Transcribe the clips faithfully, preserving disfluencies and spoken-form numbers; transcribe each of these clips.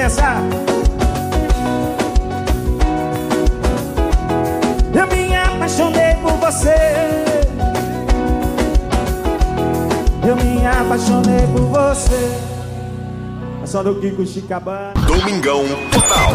essa. Eu me apaixonei por você. Eu me apaixonei por você. É só do Kiko Chicabana. Domingão Total.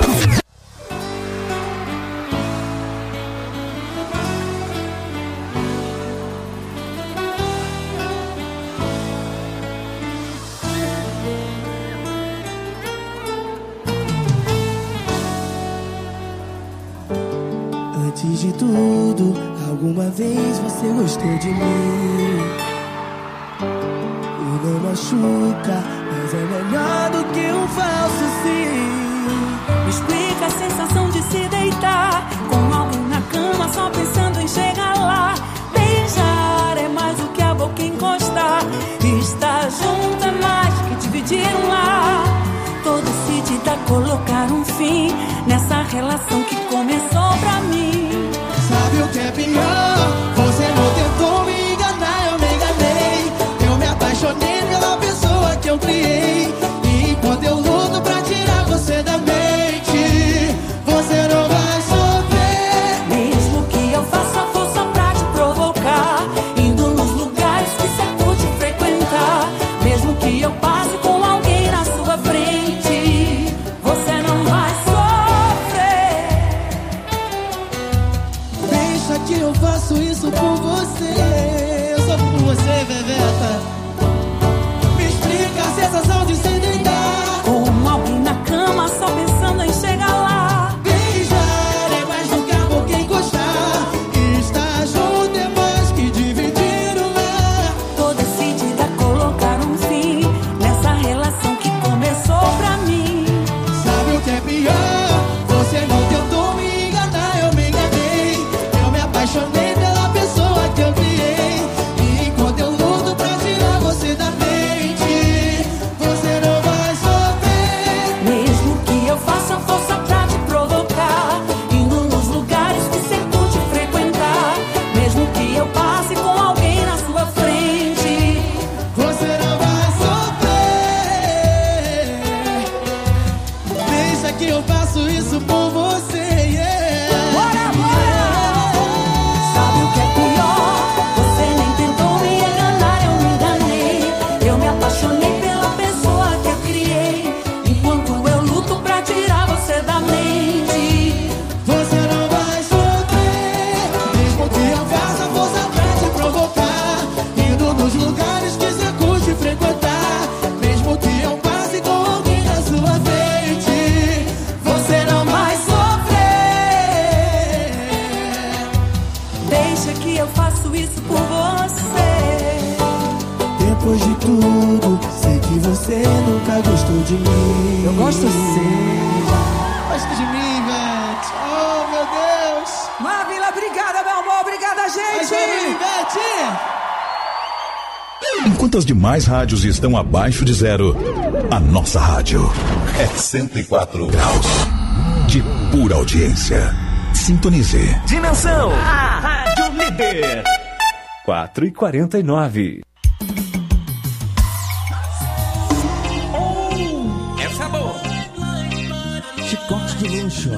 Antes de tudo, alguma vez você gostou de mim. E não machuca, mas é melhor do que um falso sim. Me explica a sensação de se deitar com alguém na cama só pensando em chegar lá. Beijar é mais do que a boca encostar. Estar junto é mais que dividir um lar. Tô decidida a colocar um fim nessa relação que começou pra mim. Sabe o que é pior? Você não tentou me enganar, eu me enganei. Eu me apaixonei pela pessoa que eu criei. E enquanto eu luto pra tirar você da mente, você não vai sofrer. Mesmo que eu faça força pra te provocar, indo nos lugares que você curte frequentar. Mesmo que eu passe com alguém na sua frente, você não vai sofrer. Deixa que eu faço isso por você. Eu sou por você, Bebeta. Me explica a sensação de se deitar com alguém na cama só pensando em chegar lá. Beijar é mais do que a boca encostar. Estar junto é mais que dividir o lar. Tô decidida a colocar um fim nessa relação que começou pra mim. Sabe o que é pior? Você não tentou me enganar, eu me enganei. Eu me apaixonei pela pessoa que eu criei. E enquanto eu luto pra tirar você da mente, você não vai sofrer. Mesmo que eu faça força pra te provocar, indo nos lugares que você curte frequentar. Mesmo que eu passe com alguém na sua frente, você não vai sofrer. Pensa que eu faço isso por você, yeah. Bora, bora! Sabe o que é pior? Você nem tentou me enganar, eu me enganei. Eu me apaixonei pela pessoa que eu criei. Enquanto eu luto pra tirar você da mente, você não vai sofrer. Mesmo que eu faça força pra te provocar, indo nos lugares que você curte frequentar. Mesmo que eu passe com alguém na sua frente, você não vai sofrer. deixa que eu faço isso por você. Depois de tudo, sei que você nunca gostou de mim. Eu gosto sim. Gosta de mim, Ivete. Oh, meu Deus. Mavila, obrigada, meu amor. Obrigada, gente. Ivete. Enquanto as demais rádios estão abaixo de zero, a nossa rádio é cento e quatro graus de pura audiência. Sintonize. Dimensão, a rádio líder. quatro e quarenta e nove. Oh, essa é boa. Chicote de luxo.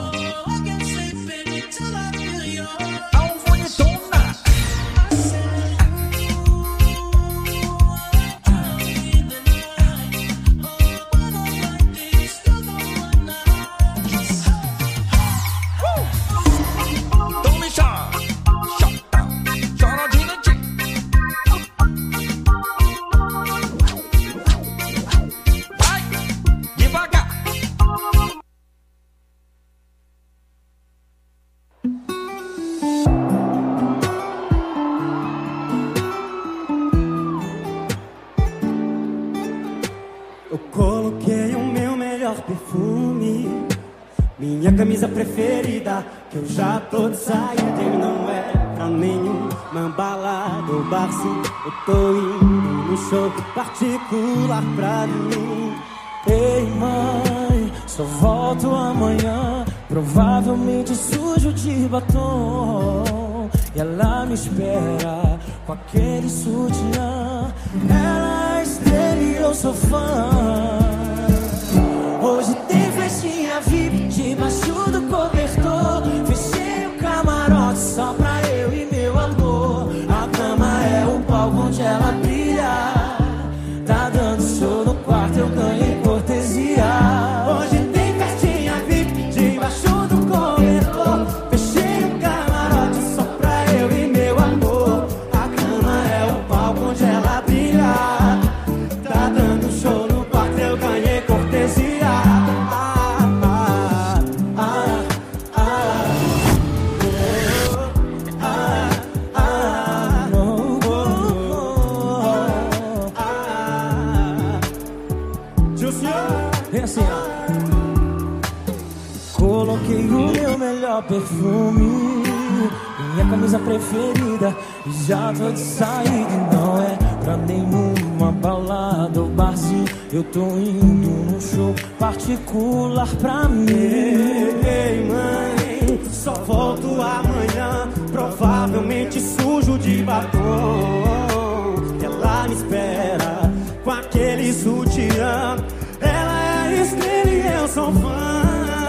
Minha camisa preferida, que eu já tô de saída e não é pra nenhuma balada ou bar, sim. Eu tô indo no show particular pra mim. Ei, mãe, só volto amanhã, provavelmente sujo de batom. E ela me espera com aquele sutiã. Ela é estrela e eu sou fã. Hoje tem festa Vem assim, ó. Coloquei o meu melhor perfume, minha camisa preferida, e já tô de saída. E não é pra nenhuma balada ou barzinho, eu tô indo num show particular pra mim. Ei, mãe, só volto amanhã, provavelmente sujo de batom. Ela me espera com aquele sutiã, ela é estrela e eu sou fã.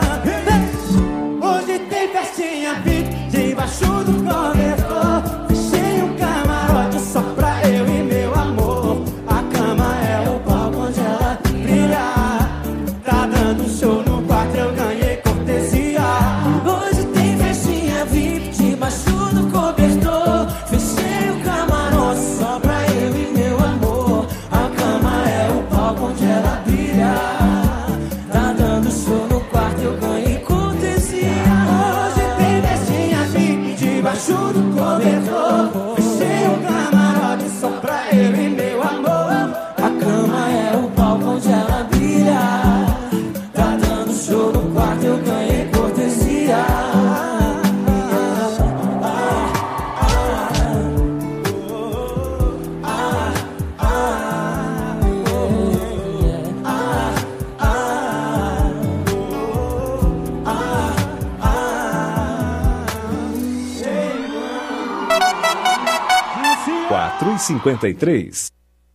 Hoje tem festinha V I P debaixo do cobertor. Fechei um camarote só pra eu e meu amor. A cama é o palco onde ela brilha. Tá dando show no quarto, eu ganhei cortesia. Hoje tem festinha V I P debaixo do cobertor. Fechei o camarote só pra eu e meu amor. A cama é o palco onde ela brilha. Tá dando show no quarto, eu ganhei cortesia. Debaixo do cobertor, fechei o camarote só pra eu e meu amor. A cama é o palco onde ela brilha. Tá dando show no quarto, eu ganhei cortesia. quatro e cinquenta e três.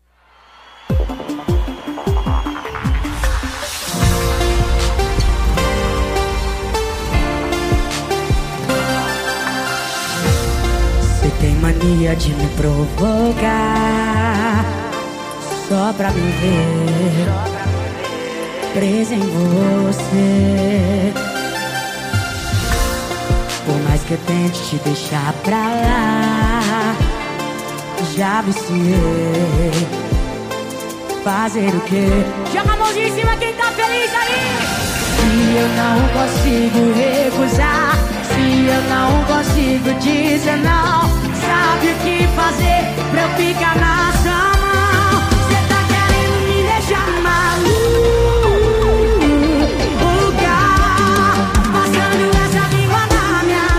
Você tem mania de me provocar só pra me ver presa em você. Por mais que eu tente te deixar pra lá, já viciei. Fazer o quê? Joga a mãozinha em cima quem tá feliz aí. Se eu não consigo recusar, se eu não consigo dizer não, sabe o que fazer pra eu ficar na sua mão? Cê tá querendo me deixar maluca, passando essa língua na minha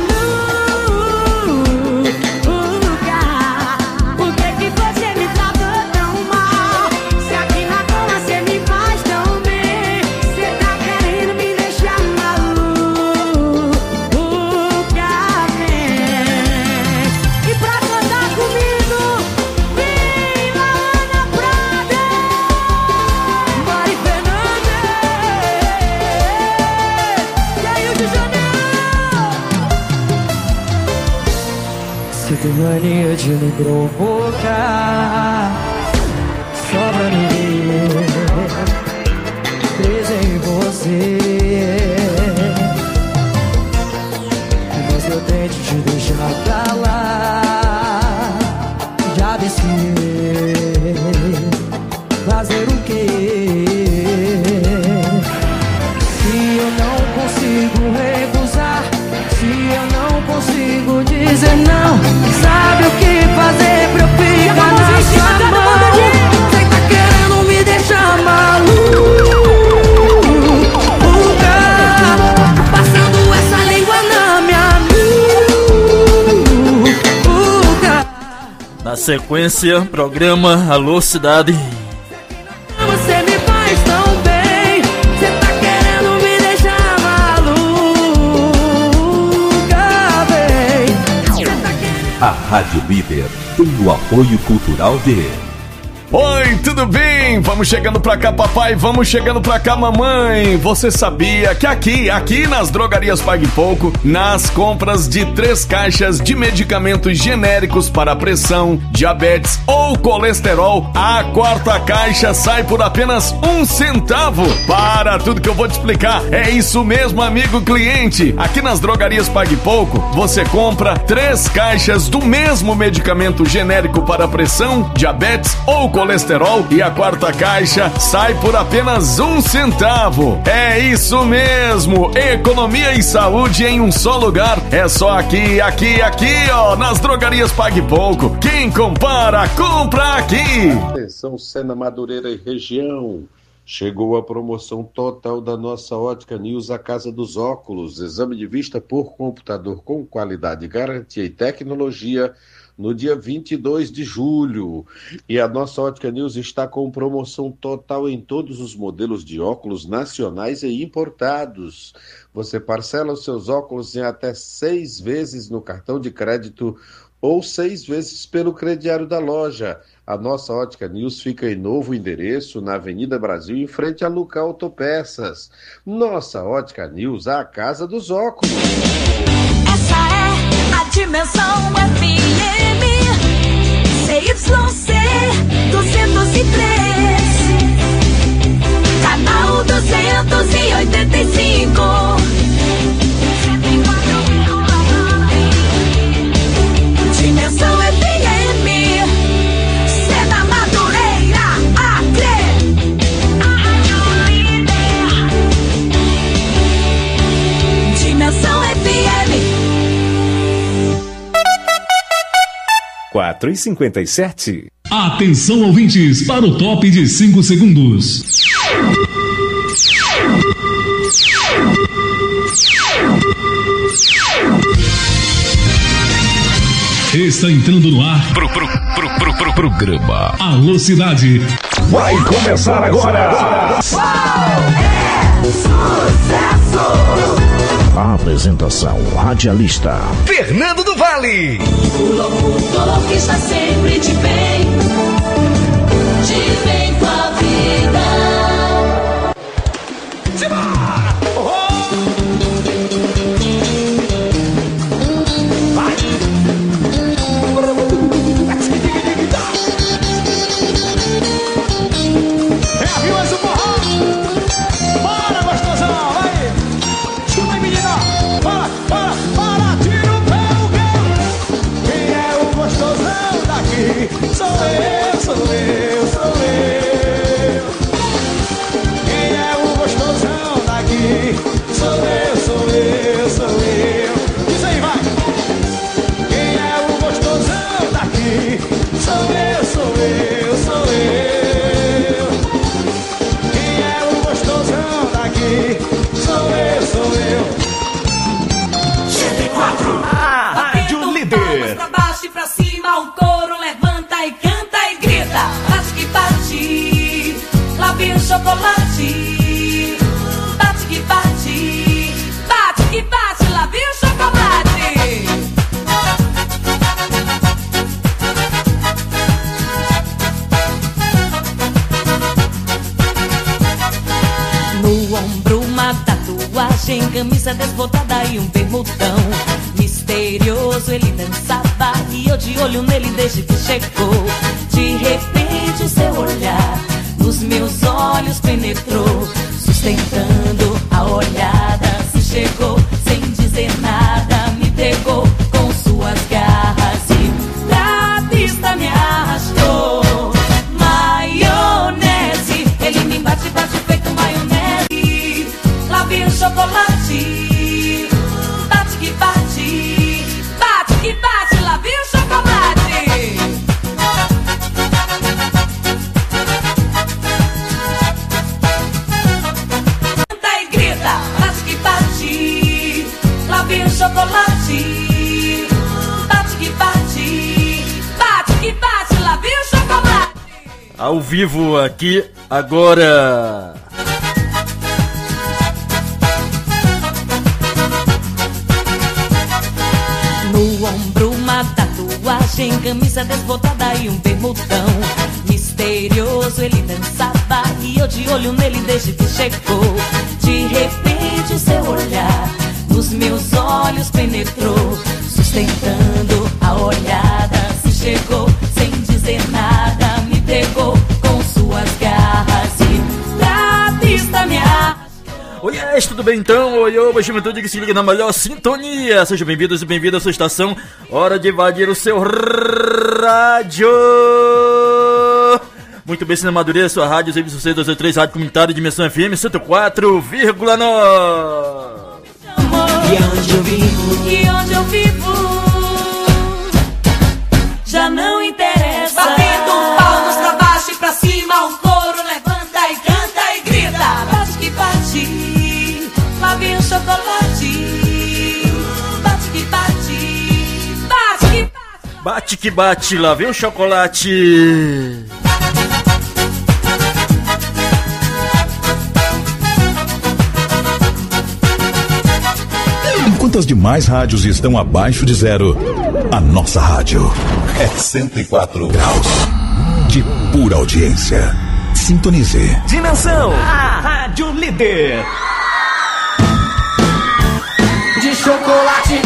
nuca. Por que que você me tratou tão mal? Se aqui na cama cê me faz tão bem. Cê tá querendo me deixar maluca, vem. E pra cantar comigo, viva Ana Prada, Mari Fernandes e aí o de Janeiro. Você tem mania de me provocar só pra me ver presa em você. Mas eu tento te deixar pra lá, já desci. Fazer o quê? Se eu não consigo recusar, se eu não consigo dizer não, sabe o que fazer pra eu ficar na sua mão? Cê tá querendo me deixar maluca, passando essa língua na minha nuca. Na sequência, programa Alô Cidade. Você me faz tão bem, cê tá querendo me deixar maluca, bem. A Rádio Líder tem o apoio cultural de... Oi, tudo bem? Vamos chegando pra cá, papai, vamos chegando pra cá, mamãe. Você sabia que aqui, aqui nas drogarias Pague Pouco, nas compras de três caixas de medicamentos genéricos para pressão, diabetes ou colesterol, a quarta caixa sai por apenas um centavo. Para tudo que eu vou te explicar, é isso mesmo, amigo cliente. Aqui nas drogarias Pague Pouco, você compra três caixas do mesmo medicamento genérico para pressão, diabetes ou colesterol e a quarta caixa sai por apenas um centavo. É isso mesmo, economia e saúde em um só lugar. É só aqui, aqui, aqui, ó, nas drogarias Pague Pouco. Quem compara, compra aqui. Atenção, Sena Madureira e região. Chegou a promoção total da nossa Ótica News, a Casa dos Óculos. Exame de vista por computador com qualidade, garantia e tecnologia no dia vinte e dois de julho. E a nossa Ótica News está com promoção total em todos os modelos de óculos nacionais e importados. Você parcela os seus óculos em até seis vezes no cartão de crédito ou seis vezes pelo crediário da loja. A nossa Ótica News fica em novo endereço, na Avenida Brasil, em frente a Luca Autopeças. Nossa Ótica News, a casa dos óculos. Essa é a Dimensão F M C Y C duzentos e três, canal duzentos e oitenta e cinco. Dimensão F M, Seda Madureira, Acre, a Rádio Líder. Dimensão F M. quatro e cinquenta e sete. Atenção, ouvintes, para o top de cinco segundos. Está entrando no ar pro, pro, pro, pro, pro, programa Alô Cidade. Vai começar agora. É sucesso. A apresentação radialista Fernando do Vale. O locutor que está sempre de bem, de bem com a vida. Simbora! Sou eu, sou eu, sou eu. Quem é o gostosão daqui? Sou eu, sou eu, sou eu. Diz aí, vai. Quem é o gostosão daqui? Sou eu, sou eu, sou eu. Quem é o gostosão daqui? Sou eu, sou eu. cento e quatro. A Rádio Líder. Pra baixo e pra cima, o coro levanta e canta e grita. Bate que bate, lá vem o chocolate. Bate que bate, bate que bate, lá vem o chocolate. No ombro uma tatuagem, camisa desbotada e um bermudão. Misterioso ele dançava e eu de olho nele desde que chegou. De repente o seu olhar nos meus olhos penetrou, sustentando a olhada. Se chegou sem dizer nada, me pegou com suas garras e pra pista me arrastou. Maionese, ele me bate, bate feito maionese. Lá vem o chocolate, bate que bate, bate que bate, lá vem o chocolate. Canta e grita, bate que bate, lá vem o chocolate. Bate que bate, bate que bate, lá vem o chocolate. Ao vivo aqui, agora. No ombro uma tatuagem, camisa desbotada e um bermudão. Misterioso ele dançava e eu de olho nele desde que chegou. De repente o seu olhar nos meus olhos penetrou, sustentando a olhada. Se chegou sem dizer nada, me pegou com suas garras e pra pista me arrastou. Oi, yes, tudo bem então? Oi, oi, juventude que se liga na melhor sintonia. Sejam bem-vindos e bem-vindas à sua estação. Hora de invadir o seu rádio. Muito bem, Cinema Madureira, sua rádio Z C dois zero três, Rádio Comunitária Dimensão F M cento e quatro vírgula nove. E onde eu vivo, e onde eu vivo, já não interessa. Batendo palmas pra baixo e pra cima, o coro levanta e canta e bate que bate, lá vem o chocolate. Enquanto as demais rádios estão abaixo de zero, a nossa rádio é cento e quatro graus de pura audiência. Sintonize. Dimensão, a rádio líder. De chocolate.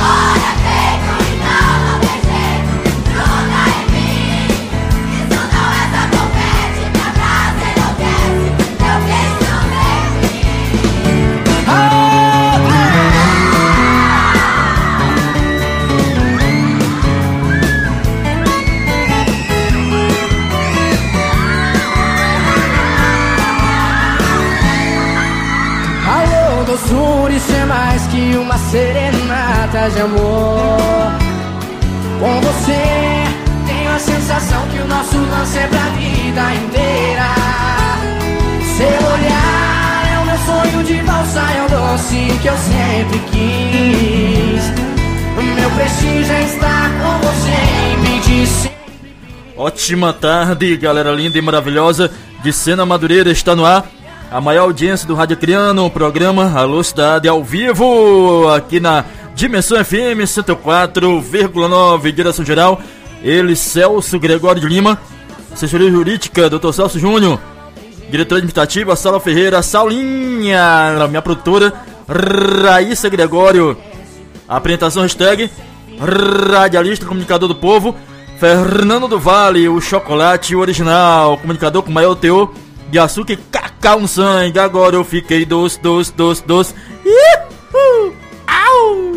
Isso é mais que uma serenata de amor. Com você tenho a sensação que o nosso lance é pra vida inteira. Seu olhar é o meu sonho de valsa, é o doce que eu sempre quis. O meu prestígio é estar com você e pedir sempre. Ótima tarde, galera linda e maravilhosa de Sena Madureira, está no ar a maior audiência do Rádio Criano, o programa Alô Cidade ao vivo, aqui na Dimensão F M cento e quatro vírgula nove, direção geral, ele, Celso Gregório de Lima, assessoria jurídica, doutor Celso Júnior, diretora administrativa, Sala Ferreira, Saulinha, minha produtora, Raíssa Gregório, apresentação hashtag, radialista, comunicador do povo, Fernando do Vale, o chocolate original, comunicador com maior teor de açúcar e cacau no sangue. Agora eu fiquei doce, doce, doce, doce. Iuhu! Au!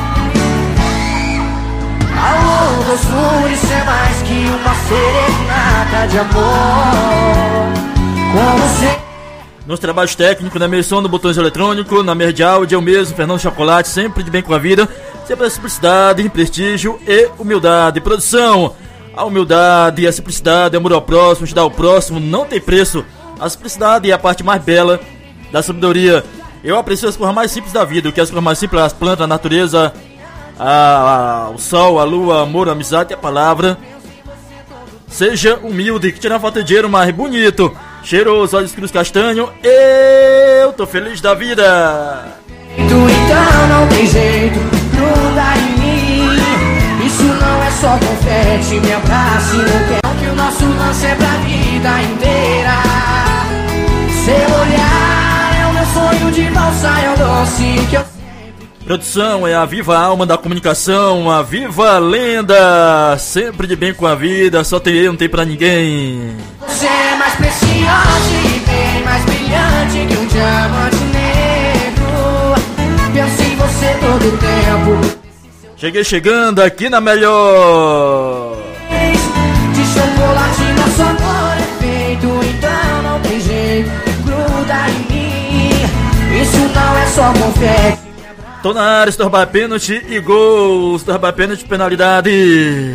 Alô, doçura, isso é mais que uma serenata de amor. Com você. Nos trabalhos técnicos, na medição do botões eletrônicos, na média de áudio, eu mesmo, Fernando Chocolate, sempre de bem com a vida, sempre a simplicidade, prestígio e humildade. Produção, a humildade e a simplicidade, amor ao próximo, ajudar o próximo, não tem preço. A simplicidade é a parte mais bela da sabedoria. Eu aprecio as coisas mais simples da vida. O que é as coisas mais simples? As plantas, a natureza, a, a, o sol, a lua, amor, a amizade e a palavra. Seja humilde, que tirar foto de dinheiro mais bonito, cheiroso, olhos cruz castanho. Eu tô feliz da vida. Então não tem jeito, gruda em mim. Isso não é só confete, me abrace, não quero que o nosso lance é pra vida inteira. Seu olhar é o meu sonho de valsa, é o doce que eu... Produção é a viva alma da comunicação, a viva lenda, sempre de bem com a vida, só tem eu, não tem pra ninguém. Você é mais preciosa e bem mais brilhante que um diamante negro. Penso em você todo o tempo. Cheguei chegando aqui na melhor. De chocolate nosso amor é feito, então não tem jeito, gruda em mim. Isso não é só confete. Tô na área, estorbar pênalti e gol, estorbar pênalti, penalidade.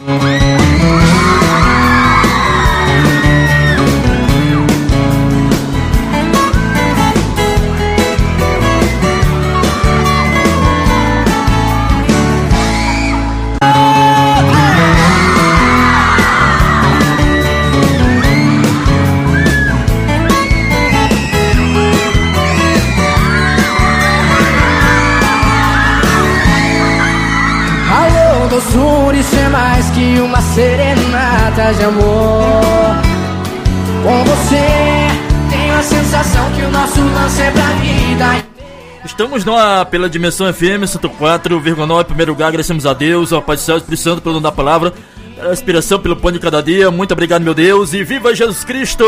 Isso é mais que uma serenata de amor. Com você tenho a sensação que o nosso lance é pra vida. Estamos no ar pela Dimensão F M cento e quatro vírgula nove. Em primeiro lugar, agradecemos a Deus, ao Pai do Céu, Espírito Santo, pelo dom da palavra, pela inspiração, pelo pão de cada dia. Muito obrigado, meu Deus, e viva Jesus Cristo!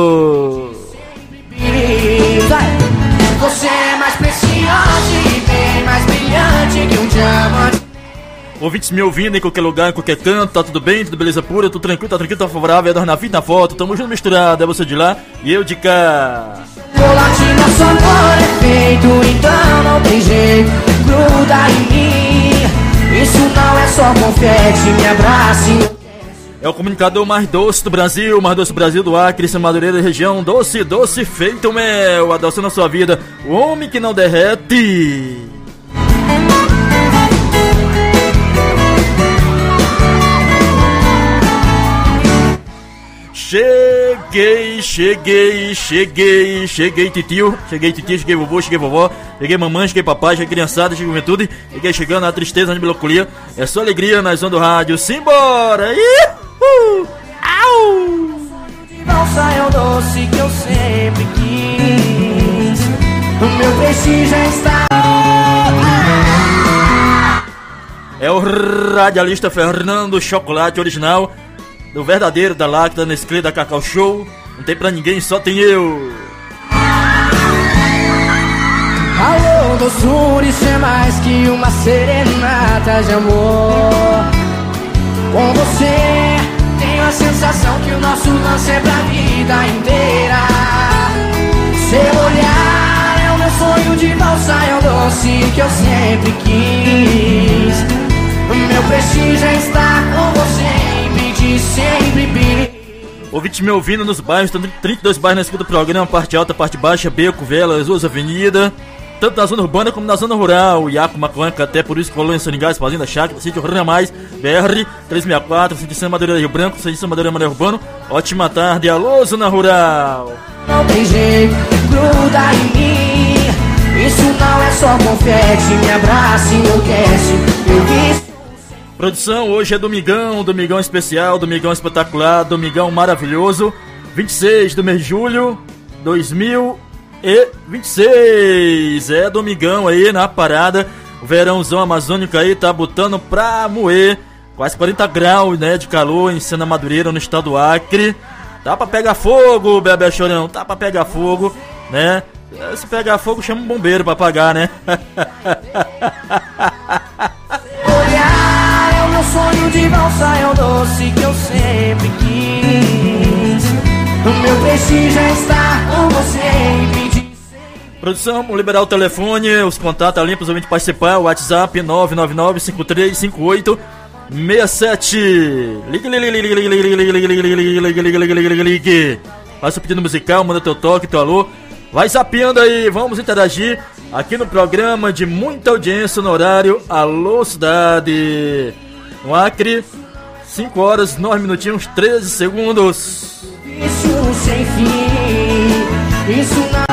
Você é mais preciosa e bem mais brilhante que um diamante. Ouvintes me ouvindo em qualquer lugar, em qualquer canto, tá tudo bem, tudo beleza pura, tudo tranquilo, tá tranquilo, tá favorável, é nós na vida, na foto, tamo junto misturado, é você de lá e eu de cá. Chocolate, nosso amor é feito, então não tem jeito, gruda em mim. Isso não é só confete, me abrace. É o comunicador mais doce do Brasil, mais doce do Brasil do Acre, Sena Madureira, região, doce, doce, feito mel, adoçando a sua vida, o homem que não derrete. Cheguei, cheguei, cheguei, cheguei titio, cheguei titio, cheguei vovô, cheguei vovó, cheguei mamãe, cheguei papai, cheguei criançada, cheguei juventude, cheguei chegando na tristeza, na melancolia, é só alegria na zona do rádio, simbora! Ihu! Au! Não saia o doce que eu sempre quis, o meu prestígio já está. É o radialista Fernando Chocolate original, do verdadeiro, da Lacta, Nestlé, da Cacau Show. Não tem pra ninguém, só tem eu. Alô, doçura, isso é mais que uma serenata de amor. Com você, tenho a sensação que o nosso lance é pra vida inteira. Seu olhar é o meu sonho de valsa, é o doce que eu sempre quis. Meu prestígio já está com você, de sempre bi. Ouvinte me ouvindo nos bairros, tem trinta e dois bairros na escuta do programa, parte alta, parte baixa, Beco, Velas, duas avenidas, tanto na zona urbana como na zona rural, Iaco, Macuanca, até por isso, Colônia, São Ligás, Fazenda, Chácara, Sítio Ramais, B R trezentos e sessenta e quatro, Sítio Santa Madureira, Rio Branco, Sítio Madureira, Mané Urbano. Ótima tarde, alô, zona rural. Não tem jeito, gruda em mim, isso não é só confete, me abraça e enlouquece, eu vi. Produção, hoje é domingão, domingão especial, domingão espetacular, domingão maravilhoso, vinte e seis do mês de julho de dois mil e vinte e seis, é domingão aí na parada, o verãozão amazônico aí tá botando pra moer, quase quarenta graus, né, de calor em Sena Madureira, no estado do Acre, tá pra pegar fogo, Bebê Chorão, tá pra pegar fogo, né, se pegar fogo chama um bombeiro pra apagar, né. Meu sonho de valsa é o doce que eu sempre quis. O meu prestígio já está com você. Produção, vamos liberar o telefone, os contatos ali para os ouvintes participar. O WhatsApp nove nove nove cinco três cinco oito seis sete. Ligue, ligue, ligue, ligue, ligue, ligue, ligue, ligue, ligue, ligue, ligue, ligue, ligue. Faça o pedido musical, manda teu toque, teu alô. Vai zapeando aí, vamos interagir aqui no programa de muita audiência no horário Alô Cidade. No Acre, cinco horas, nove minutinhos, treze segundos. Isso sem fim, isso não.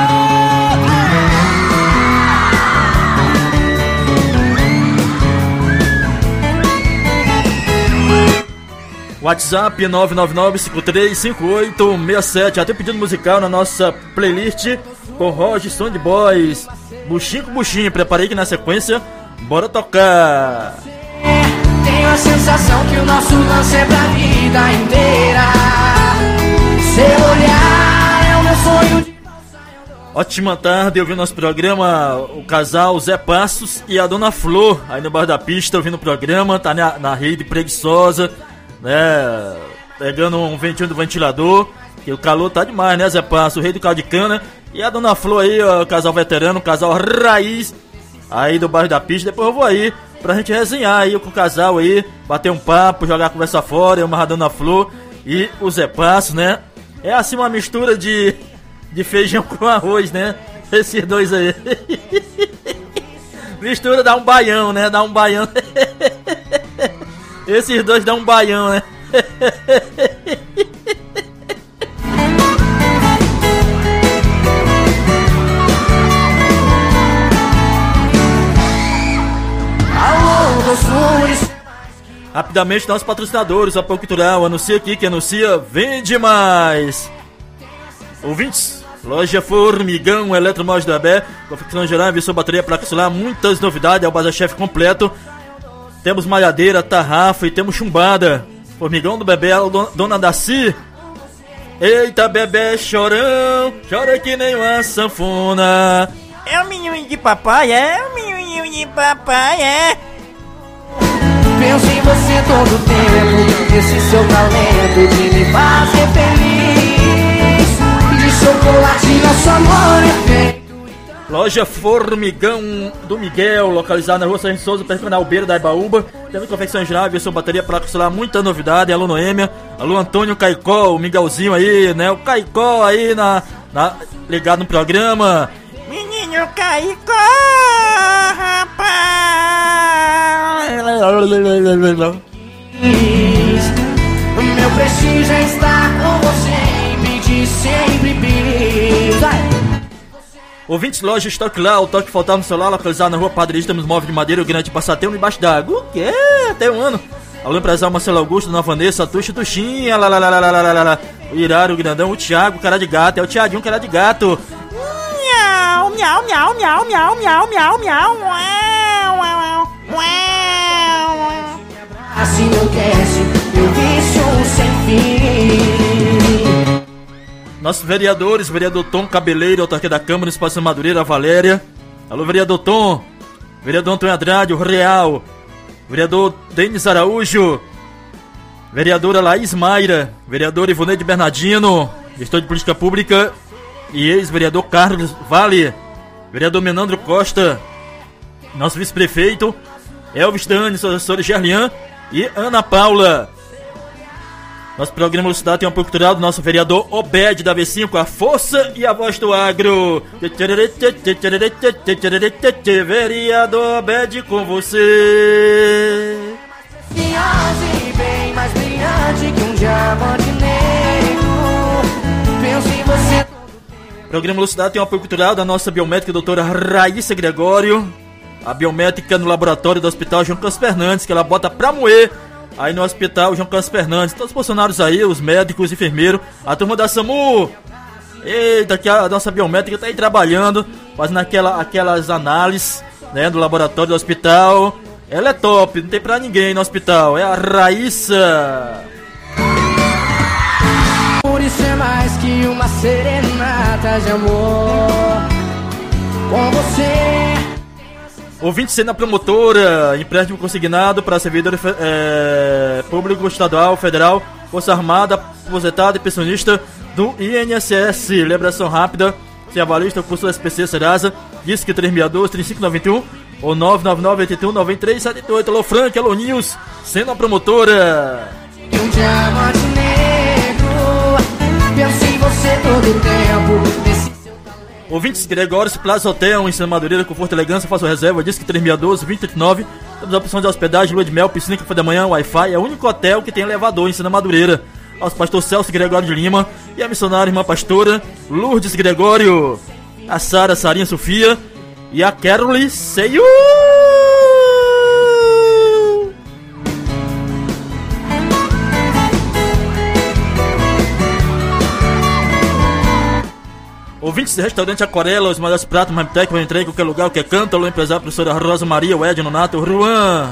WhatsApp nove nove nove cinco três cinco oito seis sete. Até pedido musical na nossa playlist com Roger Sound Boys. Buchinho com buchinho, preparei aqui na sequência. Bora tocar. Tenho a sensação que o nosso lance é pra vida inteira. Seu olhar é o meu sonho de... Ótima tarde, ouvindo nosso programa, o casal Zé Passos e a Dona Flor, aí no bairro da pista, ouvindo o programa, tá na, na rede preguiçosa, né, pegando um ventinho do ventilador, que o calor tá demais, né, Zé Passos, o rei do caldo de cana, e a Dona Flor aí, o casal veterano, o casal raiz, aí do bairro da pista. Depois eu vou aí pra gente resenhar aí com o casal aí, bater um papo, jogar a conversa fora, eu, a Dona Flor e o Zé Passos, né, é assim uma mistura de... de feijão com arroz, né? Esses dois aí. Mistura dá um baião, né? Dá um baião. Esses dois dá um baião, né? Rapidamente, nossos patrocinadores, Apoio Cultural, anuncia aqui que anuncia, vende mais. Ouvintes, loja Formigão, Eletromóveis da Abé, confecção geral, visão bateria, placa solar, muitas novidades, é o Bazar-Chefe completo. Temos malhadeira, tarrafa e temos chumbada. Formigão do Bebê, Dona Daci. Eita, Bebê, chorão, chora que nem uma sanfona. É o menino de papai, é o menino de papai, é. Penso em você todo tempo, esse seu talento de me fazer feliz. De chocolate, nosso amor é feito. Loja Formigão do Miguel, localizada na rua São Souza, perto da Albeira da Ibaúba. Temos confecção geral, versão bateria, placa solar, muita novidade. Alô Noêmia, alô Antônio Caicó, o Miguelzinho aí, né? O Caicó aí na, na, ligado no programa. Menino Caicó, rapaz. meu prestígio é estar com você e pedir sempre bis. Ouvintes, loja Estoque Lá, o toque faltava no celular, localizado na rua Padre Estamos Móvel de Madeira, o Grande Passatempo, embaixo d'água. O quê? Até um ano. Alô, empresário Marcelo Augusto, Dona Vanessa, Tuxi, Tuxinha, lá, lá, lá, lá, lá, lá, lá, o Iraro, o Grandão, o Thiago, cara de gato, é o Thiaguinho, cara de gato. Miau, miau, miau, miau, miau, miau, miau, miau, uau, uau, uau. Assim enlouquece, meu vício sem fim. Nossos vereadores, vereador Tom Cabeleiro, autarquia da Câmara, Espaço Madureira, a Valéria. Alô, vereador Tom, vereador Antônio Andrade, o Real, vereador Denis Araújo, vereadora Laís Mayra, vereador Ivoneide Bernardino, gestor de política pública e ex-vereador Carlos Vale, vereador Menandro Costa, nosso vice-prefeito Elvis Dani, seus assessores Gerlian e Ana Paula. Nosso programa Lucidade tem um apoio cultural do nosso vereador Obed da V cinco, a força e a voz do agro. Vereador Obed com você. E bem mais brilhante que um diamante negro. Penso em você. Programa Lucidade tem um apoio cultural da nossa biomédica doutora Raíssa Gregório. A biomédica no laboratório do Hospital João Carlos Fernandes, que ela bota pra moer aí no Hospital João Carlos Fernandes. Todos os funcionários aí, os médicos, enfermeiros, a turma da SAMU. Eita, que a nossa biométrica tá aí trabalhando, fazendo aquela, aquelas análises, né, do laboratório do hospital. Ela é top, não tem pra ninguém no hospital, é a Raíssa. Por isso é mais que uma serenata de amor com você. Ouvinte Cena Promotora, empréstimo consignado para servidor é, público, estadual, federal, Força Armada, aposentado e pensionista do I N S S. Lembração rápida, se avalista, curso S P C Serasa, disque três seis dois, três cinco nove um ou nove nove nove oito um nove três sete oito. Alô Frank, alô News, Cena Promotora. Um diamante negro, penso em você todo o tempo. Nesse Ouvintes, Gregório Plaza Hotel, em Santa Madureira, conforto e elegância, faça reserva, diz que três seis dois, dois zero oito nove. Temos a opção de hospedagem, lua de mel, piscina, café da manhã, Wi-Fi. É o único hotel que tem elevador em Santa Madureira. Aos pastor Celso Gregório de Lima e a missionária irmã pastora Lourdes Gregório, a Sara, Sarinha Sofia e a Carole Seio. Ouvintes do restaurante Aquarela, os melhores pratos, mais técnicos, entrega em qualquer lugar, qualquer canto. Alô, empresário, professora Rosa Maria, o Ed, Nonato, o Juan.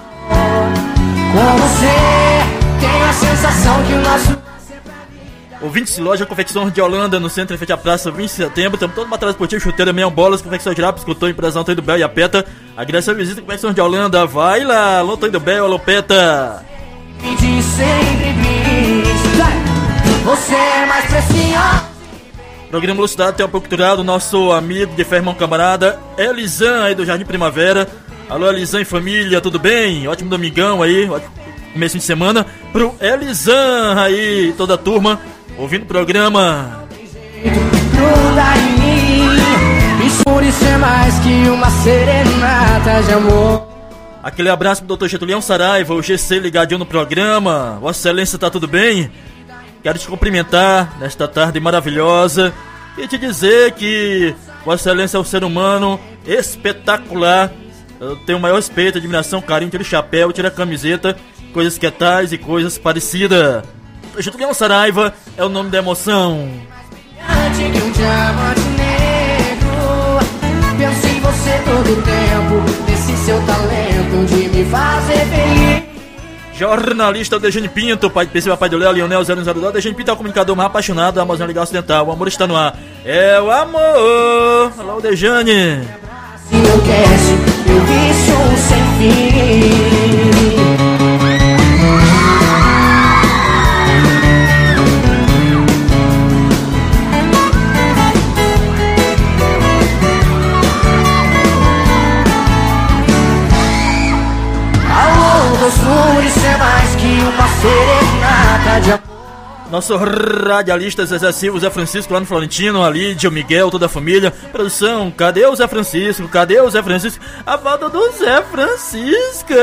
Com você, tenho a sensação que o nosso... Ouvintes, loja Confecções de Holanda, no centro, em frente à praça, vinte de setembro. Temos todo o material esportivo, chuteira, meião, bolas, confecções de rápido, escutou, empresário Antônio do Bel e a Peta. Agressa a visita, Confecções de Holanda. Vai lá, alô, Antônio do Bel, alô, Peta. Pedir sempre bis, você é mais preciosa. Programa Lucidade tem um apoio cultural do nosso amigo de fé, irmão, camarada Elizan, aí do Jardim Primavera. Alô, Elizan e família, tudo bem? Ótimo domingão aí, ótimo começo de semana pro Elizan aí, toda a turma, ouvindo o programa. Gruda em mim, isso por isso é mais que uma serenata de amor. Aquele abraço pro doutor Getúlio Saraiva, o G C ligadinho no programa. Vossa Excelência, tá tudo bem? Quero te cumprimentar nesta tarde maravilhosa e te dizer que Vossa Excelência é um ser humano espetacular. Eu tenho o maior respeito, admiração, carinho, tira o chapéu, tira a camiseta, coisas que tais e coisas parecidas. Getúlio Saraiva é o nome da emoção. De um diamante negro, penso em você todo o tempo, nesse seu talento de me fazer feliz. Jornalista Dejane Pinto, pai de P C, papai do Léo, Lionel zero zero dois. Dejane Pinto é o comunicador mais apaixonado da Amazônia Legal Ocidental. O amor está no ar. É o amor. Alô, Dejane. Se enlouquece, meu vício sem fim. Alô, doçura, isso é mais que uma serenata de amor. Nosso radialista Zé Silva, Zé Francisco lá no Florentino, ali, Gil Miguel, toda a família. Produção, cadê o Zé Francisco? Cadê o Zé Francisco? A falta do Zé Francisco.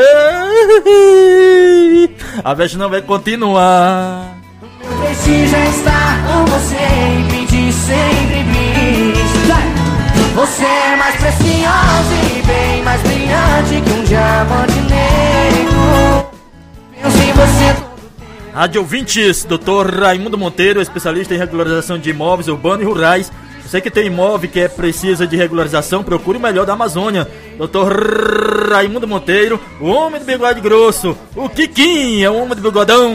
A festa não vai continuar. Eu preciso estar com você e pedir sempre bis. Você é mais preciosa e bem mais brilhante que um diamante negro. Penso em você. Rádio ouvintes, doutor Raimundo Monteiro, especialista em regularização de imóveis urbanos e rurais. Você que tem imóvel que é precisa de regularização, procure o melhor da Amazônia. doutor Raimundo Monteiro, o homem do bigode grosso, o Kikin, é o homem do bigodão.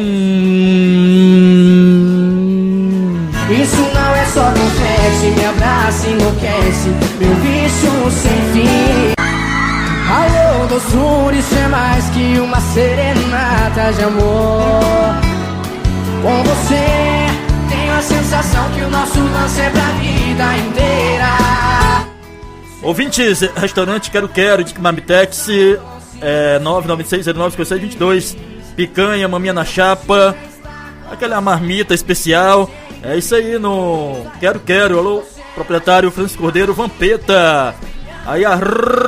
Isso não é só confete, me abraça e enlouquece, meu vício sem fim. Alô, doçura, isso é mais que uma serenata de amor. Com você, tenho a sensação que o nosso lance é pra vida inteira. Ouvintes, restaurante Quero Quero, de Mamitex, é, nove nove seis zero nove cinco seis dois dois, picanha, maminha na chapa, aquela marmita especial. É isso aí no Quero Quero. Alô, proprietário Francisco Cordeiro, Vampeta. Aí a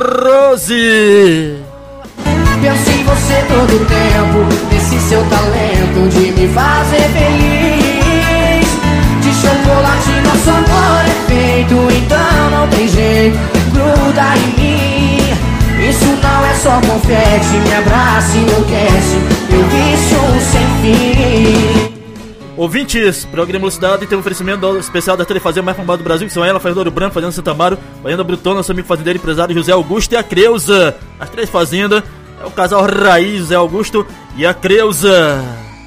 Rose. Penso em você todo o tempo, nesse seu talento de me fazer feliz. De chocolate nosso amor é feito, então não tem jeito, gruda em mim. Isso não é só confete, me abraça e enlouquece, meu vício sem fim. Ouvintes, programa Velocidade tem um oferecimento especial da Telefazenda mais famosa do Brasil, que são ela, Fazenda Branco, Fazenda Santa Amaro, Fazenda Brutona, nosso amigo fazendeiro e empresário José Augusto e a Creuza. As três fazendas, é o casal raiz, José Augusto e a Creuza.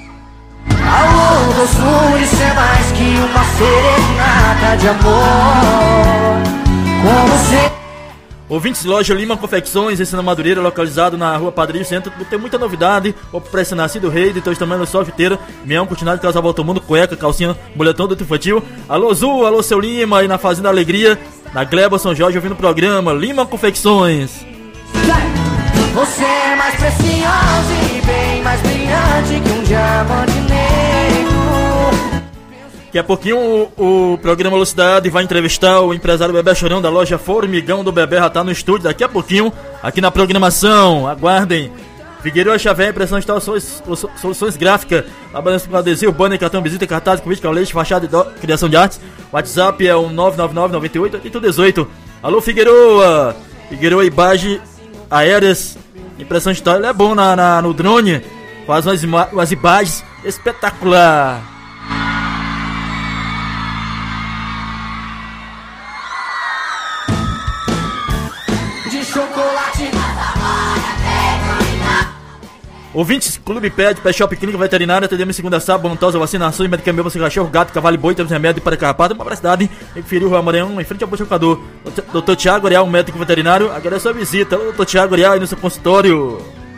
Alô, doçura, isso é mais que uma serenata de amor. Com você. Ouvintes, loja Lima Confecções, em Sena Madureira, localizado na rua Padrinho Centro. Tem muita novidade, o pré-nascido rei, de todos tamanhos, só chuteira, meão, continuado de casal volta ao mundo, cueca, calcinha, moletom do infantil. Alô, Zul, alô, seu Lima, aí na Fazenda Alegria, na Gleba São Jorge, ouvindo o programa Lima Confecções. Você é mais preciosa e bem mais brilhante que um diamante negro. Daqui a pouquinho o, o programa Velocidade vai entrevistar o empresário Bebê Chorão da loja Formigão do Bebê, já tá no estúdio daqui a pouquinho, aqui na programação, aguardem. Figueiredo Xavier, impressão de instalações, soluções gráficas, trabalhando com adesivo, banner, cartão, visita, cartaz, convite, leite, fachada e do, criação de artes. WhatsApp é o nove nove nove, nove oito, oito oito um oito. Alô, Figueiredo, Figueiredo Ibage Aéreas, impressão digital, ele é bom na, na, no drone, faz umas, ima- umas imagens espetacular. Ouvintes, Clube Pet, Pet Shop Clínica Veterinária, atendemos segunda a sábado, montosa, vacinações, medicamento, você cachorro, gato, cavalo e boi, temos remédio para carrapato, uma cidade, em Feriu, Rua Maranhão, em frente ao Bochocador. doutor Tiago Ariel, médico veterinário, agradeço a visita. doutor Tiago Ariel, aí no seu consultório.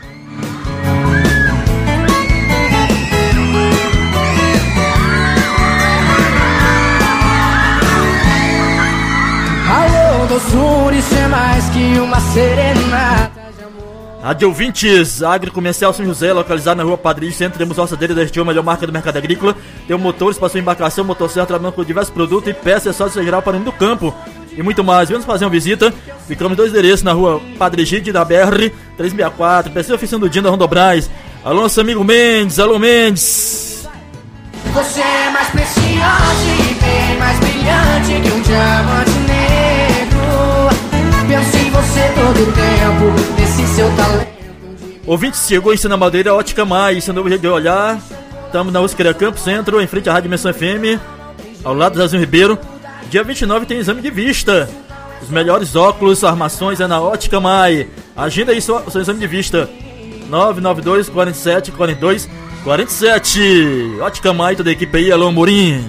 Alô, doçura, isso é mais que uma serenata. Rádio ouvintes, Agrocomercial São José, localizado na rua Padrinho Centro, temos orçadeira da Estiu, a melhor marca do mercado agrícola. Tem motores, passou embarcação, motosserra, trabalhando com diversos produtos e peças, acessórios em geral para o do campo. E muito mais, vamos fazer uma visita. Ficamos dois endereços na rua Padre Gide, da B R trezentos e sessenta e quatro, P C Oficina do Dinho da Rondobras. Alô, nosso amigo Mendes, alô Mendes. Você é mais preciosa e bem mais brilhante que um diamante negro. Penso em você todo o tempo, nesse seu talento. Ouvintes, chegou em Sena Madeira, Ótica Mais, seu novo jeito de olhar. Estamos na Usqueira Campo Centro, em frente à Rádio Dimensão F M, ao lado do Zazinho Ribeiro. Dia vinte e nove tem exame de vista. Os melhores óculos, armações é na Ótica Mai. Agenda aí seu, seu exame de vista. nove nove dois, quatro sete, quatro dois, quatro sete. Ótica Mai, toda a equipe aí, alô Morim.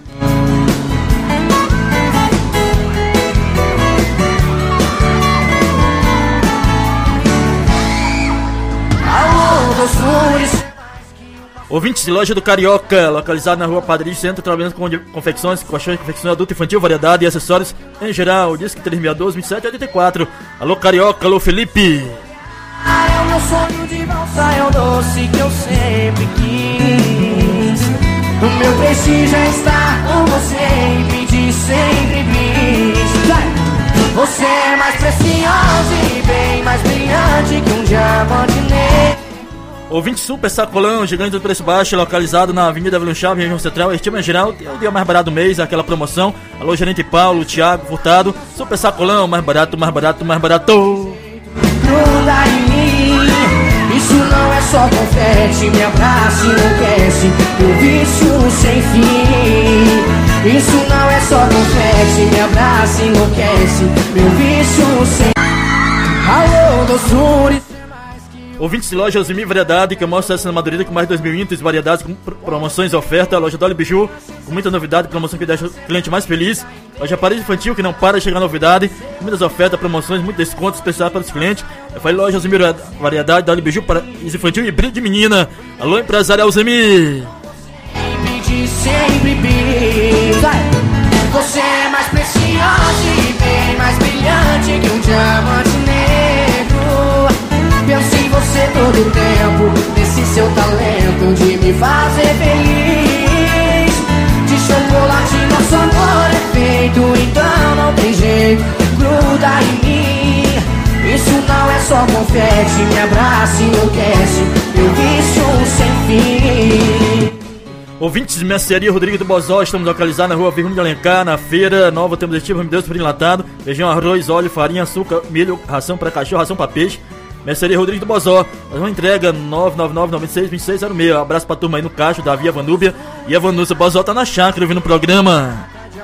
Ouvintes de loja do Carioca, localizado na rua Padrinho Centro, trabalhando com confecções, colchões, confecções adulto, infantil, variedade e acessórios em geral. Disque três seis dois, vinte e sete oitenta e quatro. Alô Carioca, alô Felipe. Ah, é o meu sonho de valsa, é o doce que eu sempre quis. O meu prestígio é estar com você e pedir sempre bis. Você é mais preciosa e bem mais brilhante que um diamante negro. Ouvinte Super Sacolão, gigante do preço baixo, localizado na Avenida Avelino Chaves, região central, estima geral, é o dia mais barato do mês, aquela promoção. Alô, gerente Paulo, Thiago, Furtado, Super Sacolão, mais barato, mais barato, mais barato. Gruda em mim, isso não é só confete, me abraça e enlouquece, meu vício sem fim. Isso não é só confete, me abraça e enlouquece, meu vício sem fim. Alô, doçura. Ouvintes de loja Osimi Variedade, que mostra essa na Madureira com mais de dois mil itens, variedades, com promoções e oferta. Loja Dolly Biju, com muita novidade, promoção que deixa o cliente mais feliz. Loja Parede Infantil, que não para de chegar novidade, muitas ofertas, promoções, muitos descontos especiais para os clientes. Eu falei loja Osimi Variedade, Dolly Biju, para infantil e brilho de menina. Alô, empresário Osimi. Sempre bis. Você é mais preciosa e bem mais brilhante que um diamante negro. Penso em você todo o tempo, nesse seu talento de me fazer feliz. De chocolate nosso amor é feito, então não tem jeito, gruda em mim. Isso não é só confete, me abraça e enlouquece, meu vício sem fim. Ouvintes de Mercearia Rodrigo do Bozó, estamos localizados na rua Firmino de Alencar, na feira nova, temos estivo Deus por enlatado, feijão, arroz, óleo, farinha, açúcar, milho, ração para cachorro, ração para peixe. Mercearia Rodrigo do Bozó, uma entrega nove nove nove, nove seis, dois seis zero seis. Abraço pra turma aí no Cacho, Davi, a Vanúbia e a Vanúcia. Bozó tá na chácara ouvindo o programa.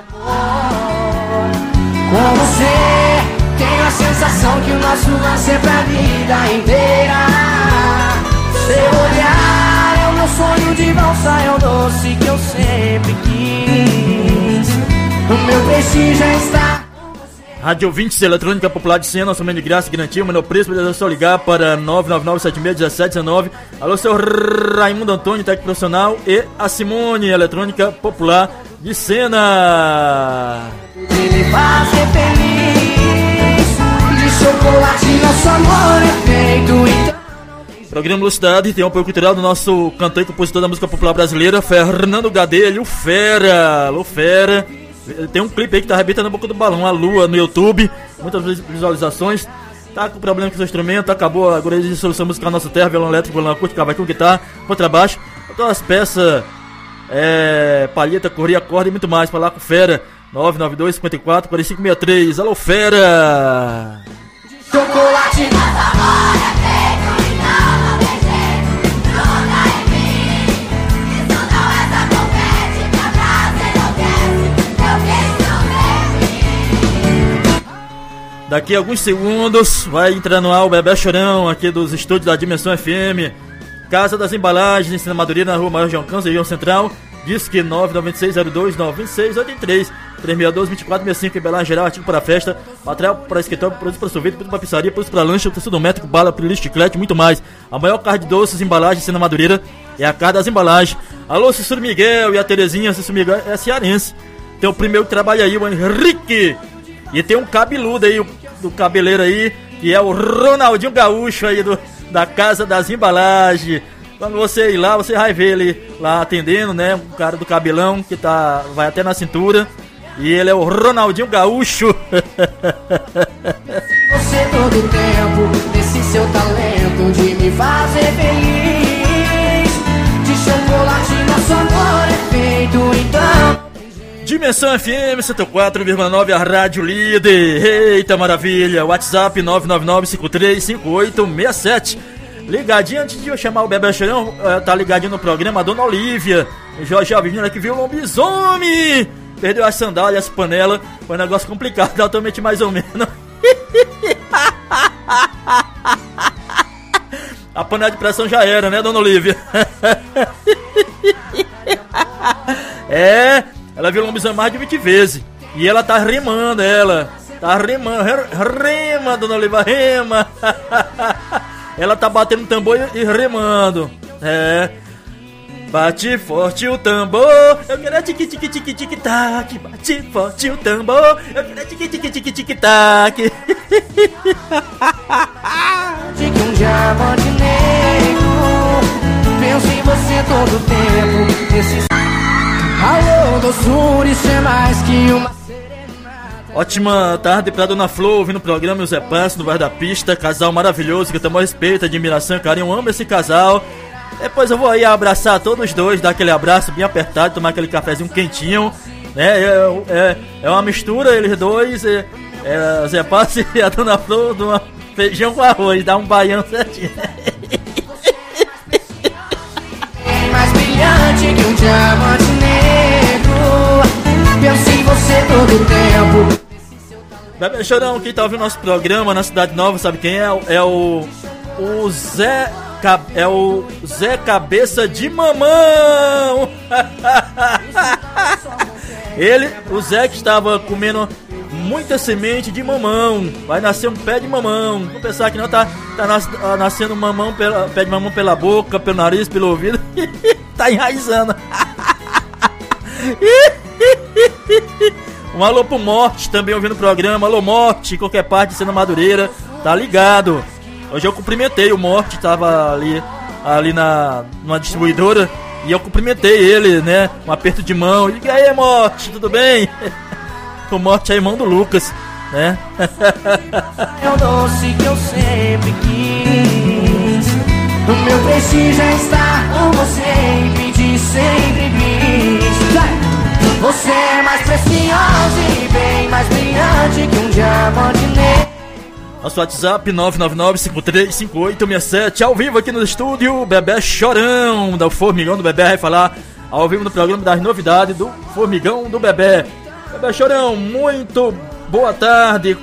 Com você, tenho a sensação que o nosso lance é pra vida inteira. Seu olhar é o meu sonho de valsa, é o doce que eu sempre quis. O meu prestígio é estar. Rádio Ouvintes, Eletrônica Popular de Sena, somente de graça, garantia, o menor preço, é só ligar para nove nove nove, sete seis, um sete um nove. Alô, seu Raimundo Antônio, técnico profissional, e a Simone, Eletrônica Popular de Sena. De me fazer feliz, de chocolate nosso amor é feito, então... Programa Lucidade tem um apoio cultural do nosso cantor e compositor da música popular brasileira, Fernando Gadelha, o Fera. Alô, Fera. Tem um clipe aí que tá arrebentando na boca do balão, a lua, no YouTube, muitas visualizações. Tá com problema com o seu instrumento, acabou agora de solução musical Nossa Terra, violão elétrico, violão acústico, cavaquinho, guitarra, contrabaixo, todas as peças, é, palheta, correia, corda e muito mais. Falar com o Fera, nove nove dois, cinco quatro, quatro cinco seis três. Alô, Fera! Chocolate nosso amor é feito, então não tem jeito, gruda em mim. Isso não é só confete, me abraça e enlouquece. Daqui a alguns segundos vai entrar no ar o Bebê Chorão aqui dos estúdios da Dimensão F M, Casa das Embalagens, em Sena Madureira, na rua Maior João Campos, região central. Disque nove nove seis zero dois nove seis oito três, três seis dois, vinte e quatro sessenta e cinco, embelagem geral, artigo para festa, material para escritório, produtos para sorvete, produtos para pizzaria, produtos para lanche, tecido métrico, bala, playlist, chiclete, muito mais. A maior carne de doces, embalagens, Sena Madureira, é a Casa das Embalagens. Alô, Cícero Miguel e a Terezinha. Cícero Miguel é cearense. Tem o primeiro que trabalha aí, o Henrique. E tem um cabeludo aí, o, do cabeleiro aí, que é o Ronaldinho Gaúcho aí do, da Casa das Embalagens. Quando você ir lá, você vai ver ele lá atendendo, né? O cara do cabelão que tá, vai até na cintura. E ele é o Ronaldinho Gaúcho. Você todo tempo, desse seu talento de me fazer feliz. De chocolate nosso amor é feito, então... Dimensão F M cento e quatro vírgula nove, a Rádio Líder. Eita maravilha. WhatsApp nove nove nove, cinco três cinco oito seis sete. Ligadinho, antes de eu chamar o Bebê Chorão, tá ligadinho no programa a Dona Olívia. O Jorge Alvino que viu o lobisomem. Perdeu as sandálias, as panelas. Foi um negócio complicado, altamente mais ou menos. A panela de pressão já era, né, Dona Olívia? É, ela viu o lobisomem mais de vinte vezes. E ela tá remando, ela. Tá remando, rema, Dona Olívia, rema. Ela tá batendo o tambor e remando. É. Bate forte o tambor. Eu quero tique tique tique tique tac. Bate forte o tambor. Eu quero tique tique tique tique tac. De que um diamante negro. Penso em você todo tempo. Esse... sua doçura, isso é mais que uma. Ótima tarde pra Dona Flor, ouvindo o programa, o Zé Panso no Bairro da Pista. Casal maravilhoso, que eu tenho maior respeito, admiração, carinho, amo esse casal. Depois eu vou aí abraçar todos os dois, dar aquele abraço bem apertado, tomar aquele cafezinho quentinho, né? É, é, é uma mistura, eles dois, é, é, o Zé Panso e a Dona Flor, de uma feijão com arroz, dá um baião certinho. Mais brilhante que um diamante negro, penso em você todo o tempo. Bebê Chorão, quem tá ouvindo nosso programa na Cidade Nova, sabe quem é? É o, o Zé... É o Zé Cabeça de Mamão. Ele, o Zé que estava comendo muita semente de mamão. Vai nascer um pé de mamão. Não pensar que não tá, tá nas, nascendo mamão pela, pé de mamão pela boca, pelo nariz, pelo ouvido. Tá enraizando. Um alô pro Morte, também ouvindo o programa. Alô Morte, qualquer parte de Sena Madureira, tá ligado. Hoje eu cumprimentei o Morte, tava ali, ali na, numa distribuidora, e eu cumprimentei ele, né, um aperto de mão. E aí, Morte, tudo bem? O Morte é irmão do Lucas, né? É o doce que eu sempre quis, o meu prestígio é estar com você e pedir sempre bis. Você é mais preciosa e bem mais brilhante que um diamante negro. Nosso WhatsApp nove nove nove, cinco três cinco oito seis sete, ao vivo aqui no estúdio, Bebê Chorão, do Formigão do Bebê, vai falar ao vivo no programa das novidades do Formigão do Bebê. Bebê Chorão, muito boa tarde.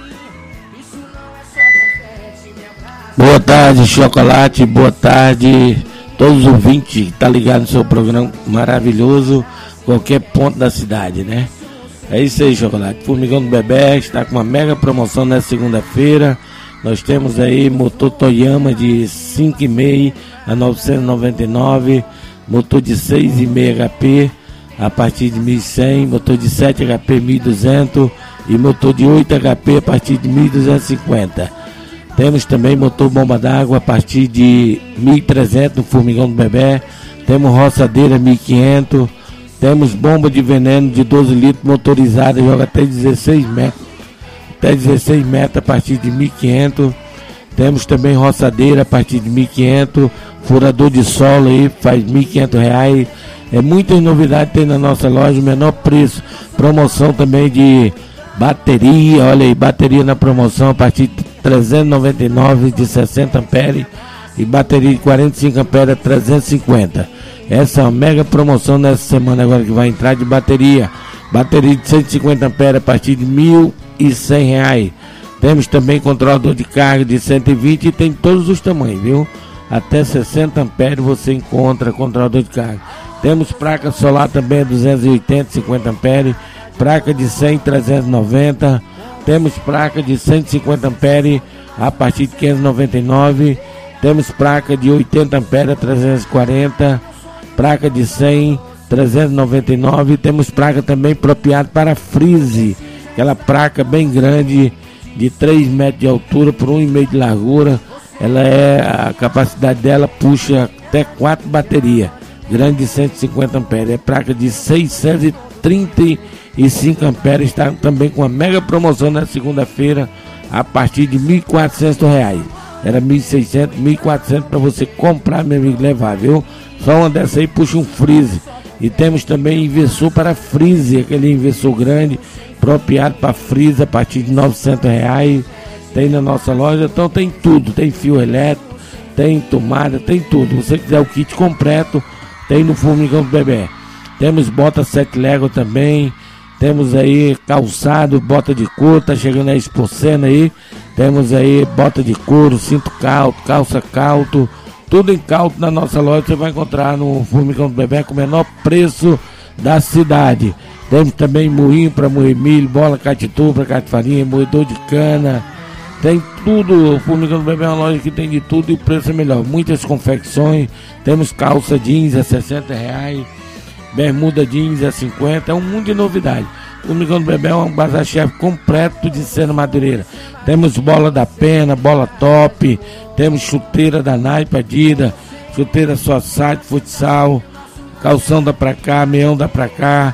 Boa tarde, Chocolate, boa tarde, todos os ouvintes que estão ligados no seu programa maravilhoso, qualquer ponto da cidade, né? É isso aí, Chocolate. Formigão do Bebê está com uma mega promoção nessa segunda-feira. Nós temos aí motor Toyama de cinco vírgula cinco a novecentos e noventa e nove, motor de seis vírgula cinco H P a partir de mil e cem, motor de sete H P mil e duzentos e motor de oito H P a partir de mil duzentos e cinquenta. Temos também motor bomba d'água a partir de mil e trezentos no Formigão do Bebê. Temos roçadeira mil e quinhentos. Temos bomba de veneno de doze litros motorizada, joga até dezesseis metros. Até dezesseis metros a partir de mil e quinhentos. Temos também roçadeira a partir de mil e quinhentos. Furador de solo aí, faz mil e quinhentos reais. É muitas novidades tem na nossa loja, menor preço. Promoção também de bateria, olha aí, bateria na promoção a partir de trezentos e noventa e nove de sessenta amperes. E bateria de quarenta e cinco amperes a trezentos e cinquenta. Essa é uma mega promoção nessa semana agora que vai entrar de bateria. Bateria de cento e cinquenta amperes a partir de mil e cem reais. Temos também controlador de carga de cento e vinte e tem todos os tamanhos, viu? Até sessenta amperes você encontra controlador de carga. Temos placa solar também duzentos e oitenta, cinquenta amperes. Placa de cem, trezentos e noventa. Temos placa de cento e cinquenta amperes a partir de quinhentos e noventa e nove. Temos placa de oitenta amperes a trezentos e quarenta. Placa de cem, trezentos e noventa e nove. Temos placa também apropriada para freeze, aquela placa bem grande de três metros de altura por um e meio de largura. Ela é, a capacidade dela puxa até quatro baterias, grande de cento e cinquenta amperes. É placa de seiscentos e trinta e cinco amperes, está também com uma mega promoção na segunda-feira a partir de mil e quatrocentos reais. Era mil e seiscentos, mil e quatrocentos para você comprar, meu amigo, levar, viu? Só uma dessa aí puxa um freeze. E temos também inversor para freeze, aquele inversor grande, apropriado para freeze a partir de novecentos reais. Tem na nossa loja, então tem tudo. Tem fio elétrico, tem tomada, tem tudo. Se você quiser o kit completo, tem no Formigão do Bebê. Temos bota sete Lego também. Temos aí calçado, bota de couro, tá chegando a Expocena aí. Temos aí bota de couro, cinto calto, calça calto. Tudo em caldo na nossa loja, você vai encontrar no Formigão do Bebê com o menor preço da cidade. Temos também moinho para moer milho, bola catitu para catifarinha, moedor de cana. Tem tudo, o Formigão do Bebê é uma loja que tem de tudo e o preço é melhor. Muitas confecções, temos calça jeans a sessenta reais, bermuda jeans a cinquenta, é um mundo de novidade. O Formigão do Bebê é um bazar-chefe completo de Sena Madureira. Temos bola da Pena, bola top, temos chuteira da Nike, Adidas, chuteira Society, futsal, calção dá pra cá, meião dá pra cá,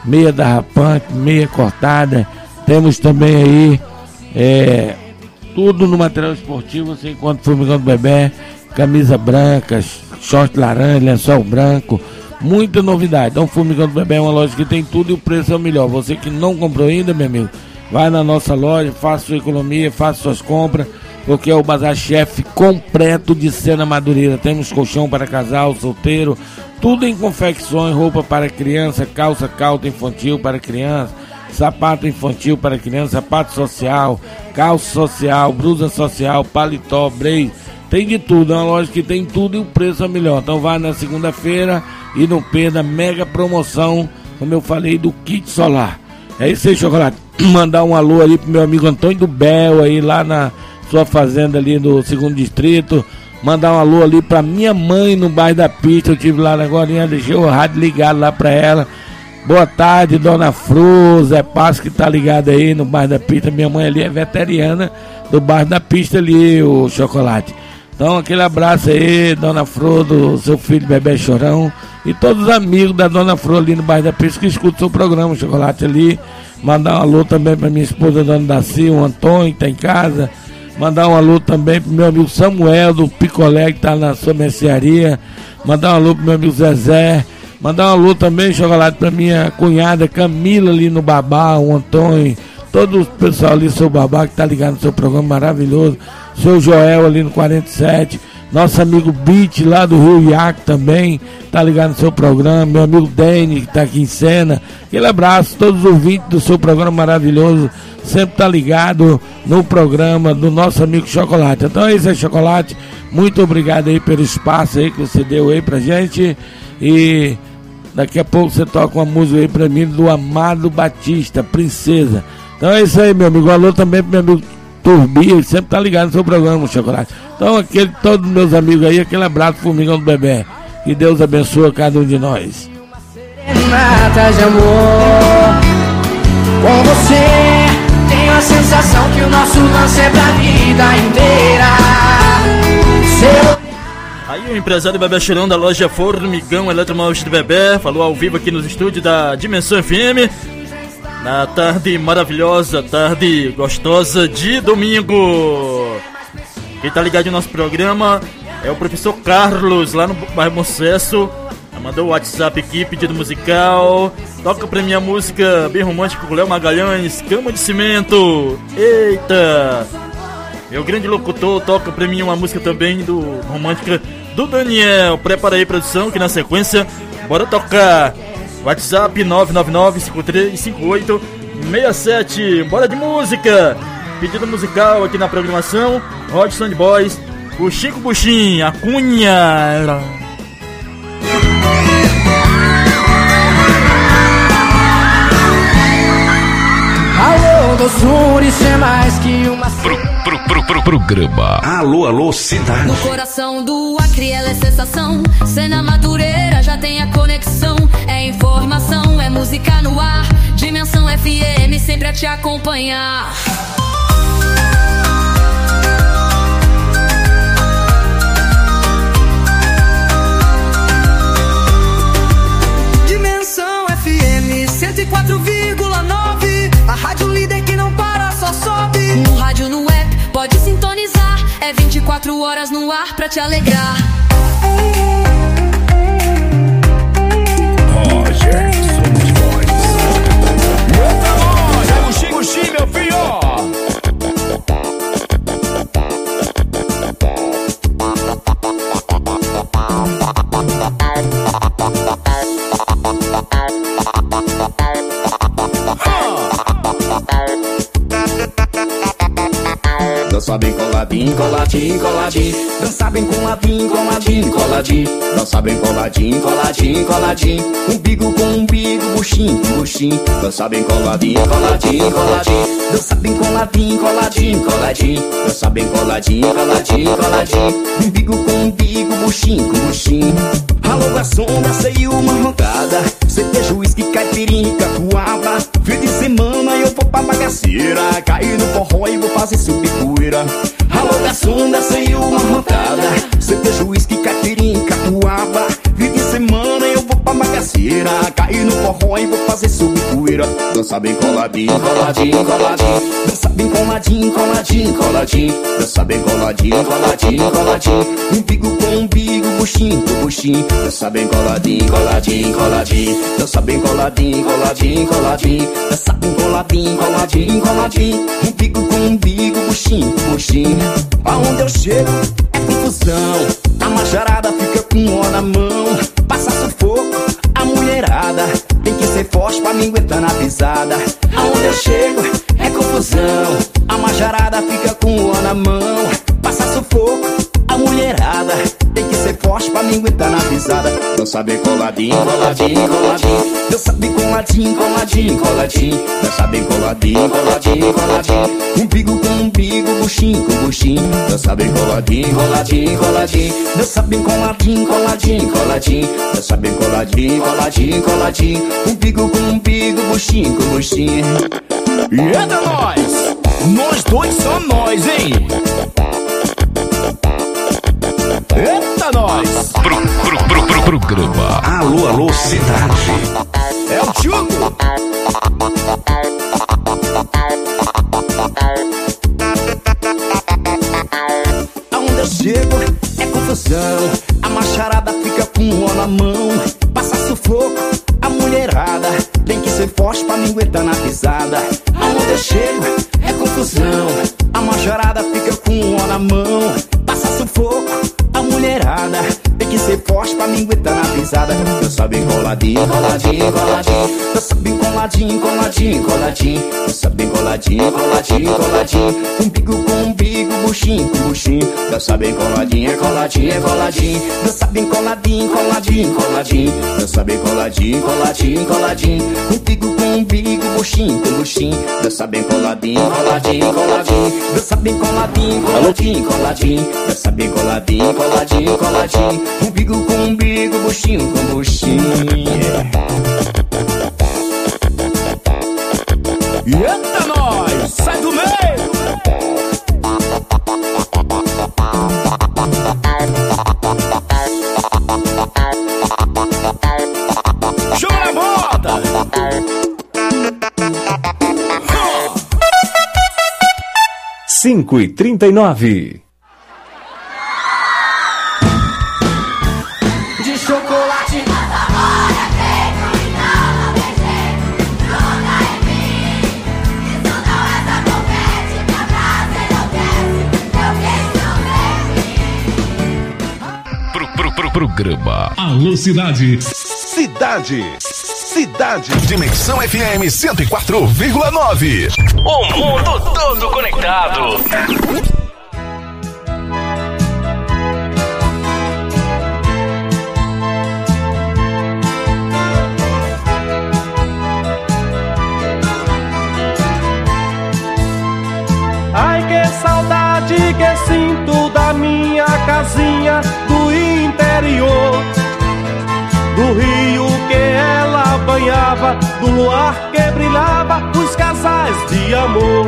meia derrapante, meia cortada. Temos também aí é, tudo no material esportivo. Você encontra Formigão do Bebé, camisa branca, short laranja, lençol branco, muita novidade. Então Formigão do Bebé é uma loja que tem tudo e o preço é o melhor. Você que não comprou ainda, meu amigo, vai na nossa loja, faça sua economia, faça suas compras, porque é o Bazar Chefe completo de Sena Madureira. Temos colchão para casal, solteiro, tudo em confecções, roupa para criança, calça, calça infantil para criança, sapato infantil para criança, sapato social, calça social, blusa social, paletó, breio, tem de tudo. É uma loja que tem tudo e o preço é melhor. Então vai na segunda-feira e não perda a mega promoção, como eu falei, do kit solar. É isso aí, Chocolate. Mandar um alô ali pro meu amigo Antônio do Bel, aí lá na sua fazenda ali do segundo distrito. Mandar um alô ali pra minha mãe no bairro da Pista. Eu tive lá agora, deixei o rádio ligado lá pra ela. Boa tarde, Dona Fru, Zé Passo que tá ligado aí no bairro da Pista. Minha mãe ali é veteriana do bairro da Pista ali, o Chocolate. Então aquele abraço aí, Dona Fru, do seu filho Bebê Chorão, e todos os amigos da Dona Fru ali no bairro da Pista que escutam o seu programa, Chocolate ali. Mandar um alô também pra minha esposa, Dona Daci, o Antônio que tá em casa. Mandar um alô também pro meu amigo Samuel do Picolé que tá na sua mercearia. Mandar um alô pro meu amigo Zezé. Mandar um alô também, Chocolate, pra minha cunhada Camila ali no Babá, o Antônio, todo o pessoal ali, seu Babá que tá ligado no seu programa maravilhoso. Seu Joel ali no quarenta e sete, nosso amigo Beat lá do Rio Iaco também tá ligado no seu programa, meu amigo Dani que tá aqui em Sena. Aquele abraço, todos os ouvintes do seu programa maravilhoso, sempre tá ligado no programa do nosso amigo Chocolate. Então é isso aí, Chocolate, muito obrigado aí pelo espaço aí que você deu aí pra gente, e daqui a pouco você toca uma música aí pra mim do Amado Batista, Princesa. Então é isso aí, meu amigo. Alô também pro meu amigo Turbi, ele sempre tá ligado no seu programa, Chocolate. Então, aquele, todos os meus amigos aí, aquele abraço, Formigão do Bebé. Que Deus abençoe cada um de nós. Mata de amor com você, tenho a sensação que o nosso lance é pra vida inteira. Seu... Aí o empresário Bebê Chorão da loja Formigão Eletromouse do Bebé falou ao vivo aqui nos estúdios da Dimensão F M. Na tarde maravilhosa, tarde gostosa de domingo. Quem tá ligado no nosso programa é o professor Carlos, lá no bairro Bom Sucesso. Mandou o WhatsApp aqui, pedido musical. Toca pra mim a música bem romântica com Léo Magalhães, Cama de Cimento. Eita! Meu grande locutor, toca pra mim uma música também do romântica do Daniel. Prepara aí, produção, que na sequência, bora tocar. WhatsApp nove nove nove cinco três cinco oito seis sete. Bora de música. Pedido musical aqui na programação. Rod Sound Boys, o Chico Buxim, a Cunha. Alô, doçura, isso é mais que uma... Pro, pro, pro, pro, programa Alô, alô, cidade. No coração do Acre ela é sensação. Sena Madureira já tem a conexão. É informação, é música no ar. Dimensão F M sempre a te acompanhar. Dimensão F M cento e quatro vírgula nove, a rádio líder que não para, só sobe. No rádio, no app, pode sintonizar. É vinte e quatro horas no ar pra te alegrar. Roger, somos boys. Outra loja, é o Chico Xim, meu filho. Dança bem coladinho, coladinho, coladinho. Dança bem coladinho, coladinho, coladinho. Dança bem coladinho, coladinho, coladinho. Umbigo com umbigo, buchinho com buchinho. Dança bem coladinho, coladinho, coladinho. Dança bem coladinho, coladinho, coladinho. Dança bem coladinho, coladinho, coladinho. Umbigo com umbigo, buchinho com buchinho. Alô, garçom, dacei uma roncada. Cerveja, uísque, caipirinha, catuaba. Fim de semana eu vou pra bagaceira. Cair no forró e vou fazer subir poeira. Alô, garçom, dacei uma roncada. Cerveja, uísque, caipirinha, catuaba. Fim de semana eu vou pra bagaceira. macieira, cair no forró e vou fazer subir poeira. Dança bem coladinho, coladinho, coladinho. Dança bem coladinho, coladinho, coladinho. Dança bem coladinho, coladinho, coladinho. Umbigo com umbigo, buchinho com buchinho. Dança bem coladinho, coladinho, coladinho. Dança bem coladinho, coladinho, coladinho. Dança bem coladinho, coladinho, coladinho. Umbigo com umbigo, buchinho com buchinho. Aonde eu chego é confusão. A macharada fica com um ó na mão. Passa sufoco, a mulherada tem que ser forte pra me aguentar na pisada. Aonde eu chego é confusão. A macharada fica com um ó na mão. Passa sufoco, a mulherada tem que ser forte pra me aguentar na pisada. Dança bem coladinho, coladinho, coladinho. Dança bem coladinho, coladinho, coladinho. Dança bem coladinho, coladinho, coladinho. Umbigo com umbigo, buchinho com buchinho. Dança bem coladinho, coladinho, coladinho. Dança bem coladinho, coladinho, coladinho. Dança bem coladinho, coladinho, coladinho. Umbigo com umbigo, buchinho com buchinho. E é da nós! Nós dois só nós, hein? Eita, nós! Pro, pro, pro, pro, programa Alô, alô, cidade. É o Tchugo! Aonde eu chego é confusão. A macharada fica com um ó na mão. Passa sufoco, a mulherada tem que ser forte pra me aguentar na pisada. Aonde eu chego é confusão. A macharada fica com um ó na mão. Passa sufoco, a mulherada tem que ser forte pra me aguentar na pisada. Dança bem coladinho, coladinho, coladinho. Dança bem coladinho, coladinho, coladinho. Dança bem coladinho, coladinho, coladinho. Umbigo com umbigo, buchinho com buchinho. Dança bem coladinho, coladinho, coladinho. Dança bem coladinho, coladinho, coladinho. Dança bem coladinho, coladinho, coladinho. Umbigo com umbigo, buchinho com buchinho. Dança bem coladinho, coladinho, coladinho. Dança bem coladinho, coladinho, coladinho. Dança bem coladinho, coladinho, coladinho. Umbigo com umbigo, buchinho com buchinho. Eita, nós! Sai do meio! Joga na bota! cinco e trinta e nove. De chocolate. Pro, pro, pro, programa Alô Cidade. Cidade. Cidade. Dimensão F M cento e quatro vírgula nove. O mundo todo conectado. Ai, que saudade que sinto da minha casinha do interior, do rio que ela banhava, do luar que brilhava, os casais de amor,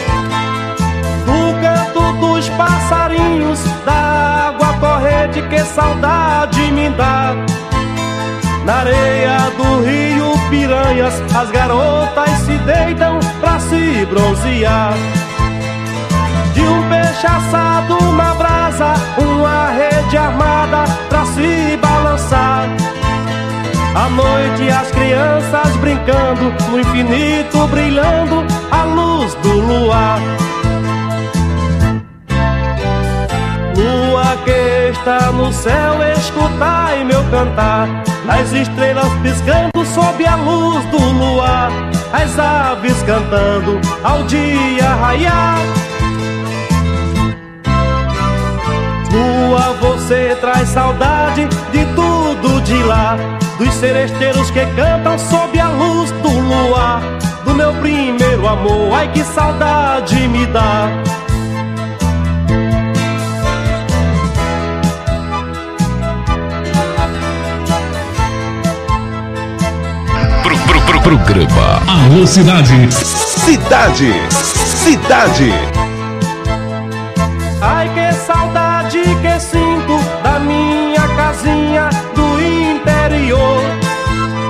do canto dos passarinhos, da água corrente, que saudade me dá. Na areia do rio Piranhas, as garotas se deitam pra se bronzear. De um peixe assado na brasa, uma rede armada pra se balançar. À noite as crianças brincando, no infinito brilhando a luz do luar. Lua que está no céu, escutai meu cantar. As estrelas piscando sob a luz do luar. As aves cantando ao dia raiar. Lua, você traz saudade de tudo de lá, dos seresteiros que cantam sob a luz do luar, do meu primeiro amor, ai que saudade me dá. Pro, pro, pro, programa Alô Cidade. Cidade. Cidade. Ai que saudade que sinto da minha casinha do interior,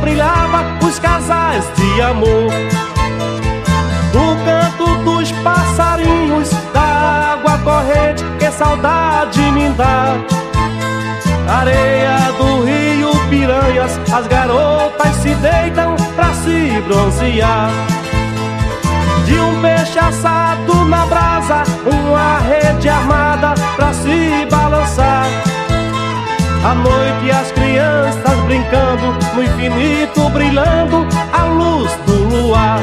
brilhava os casais de amor. Do canto dos passarinhos, da água corrente, que saudade me dá. Areia do rio Piranhas, as garotas se deitam pra se bronzear. De um peixe assado na brasa, uma rede armada pra se balançar. À noite as crianças brincando, no infinito brilhando a luz do luar.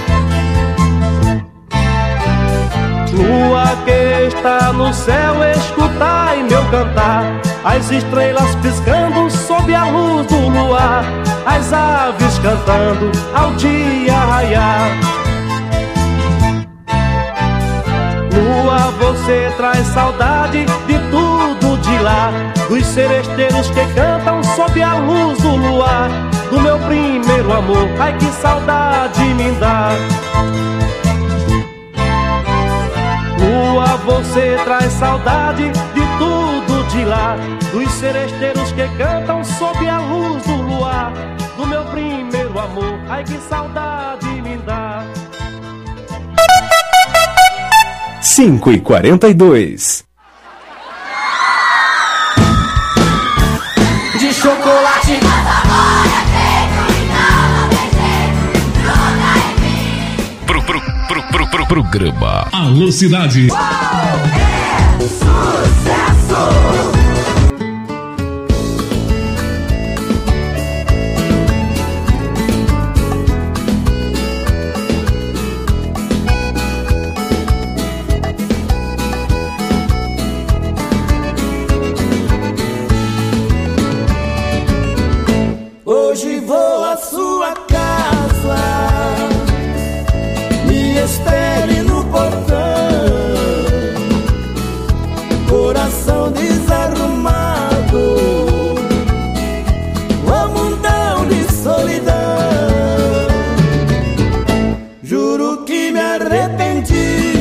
Lua que está no céu, escutai meu cantar. As estrelas piscando sob a luz do luar. As aves cantando ao dia raiar. Lua, você traz saudade de tudo de lá, dos seresteiros que cantam sob a luz do luar. Do meu primeiro amor, ai que saudade me dá. Lua, você traz saudade de tudo de lá, dos seresteiros que cantam sob a luz do luar. Do meu primeiro amor, ai que saudade me dá. cinco e quarenta e dois. De chocolate. Pro, pro, pro, pro, pro, programa Alô Cidade. Uau, é sucesso. Hoje vou à sua casa, me espere no portão. Coração desarrumado, um mundão de solidão. Juro que me arrependi,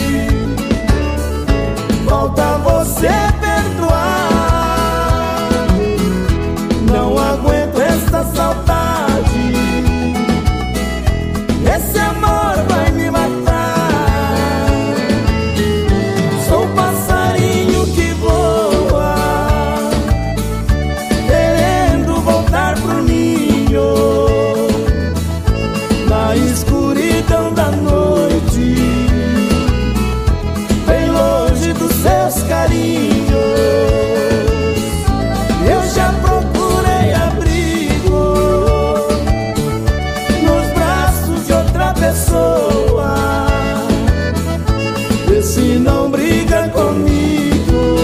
falta você perdoar. Não aguento essa saudade, esse amor vai me matar. Sou passarinho que voa, querendo voltar pro ninho. Na escuridão da noite, bem longe dos seus carinhos. Eu já procurei abrigo nos braços de outra pessoa. Vê se não briga comigo.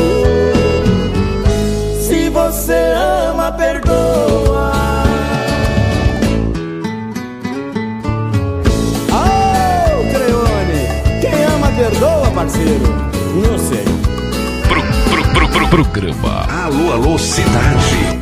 Se você ama, perdoa. Oh, Creone, quem ama, perdoa, parceiro. Não sei. Pro, pro, pro, pro, programa Alô, Alô Cidade.